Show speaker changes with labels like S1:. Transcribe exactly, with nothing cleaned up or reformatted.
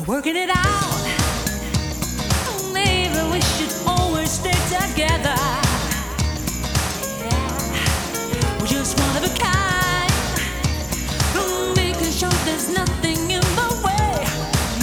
S1: working it out. Maybe we should always stay together.